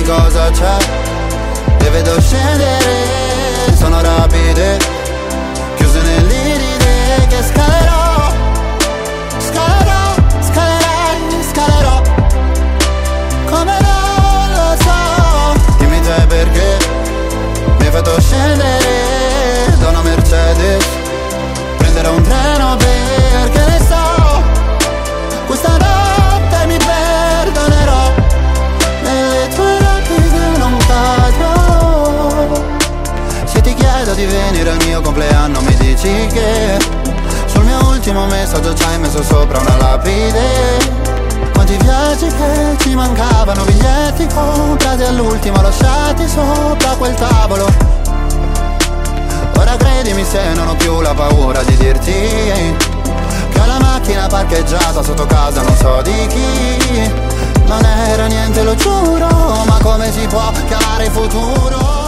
dimmi cosa c'è. Le vedo scendere, sono rapide, chiuse nell'iride che scalerò, scalerò, scalerai, scalerò. Come non lo so, dimmi te perché mi hai fatto scendere da una Mercedes, prenderò un treno perché ne so, questa notte mi perdonerò, nelle tue rapide non cadrò. Se ti chiedo di venire al mio compleanno mi dici che sul mio ultimo messaggio ci hai messo sopra una lapide. Quanti viaggi che ci mancavano, biglietti comprati all'ultimo, lasciati sopra quel tavolo. Ora credimi se non ho più la paura di dirti che ho la macchina parcheggiata sotto casa non so di chi. Non era niente lo giuro, ma come si può chiamare il futuro?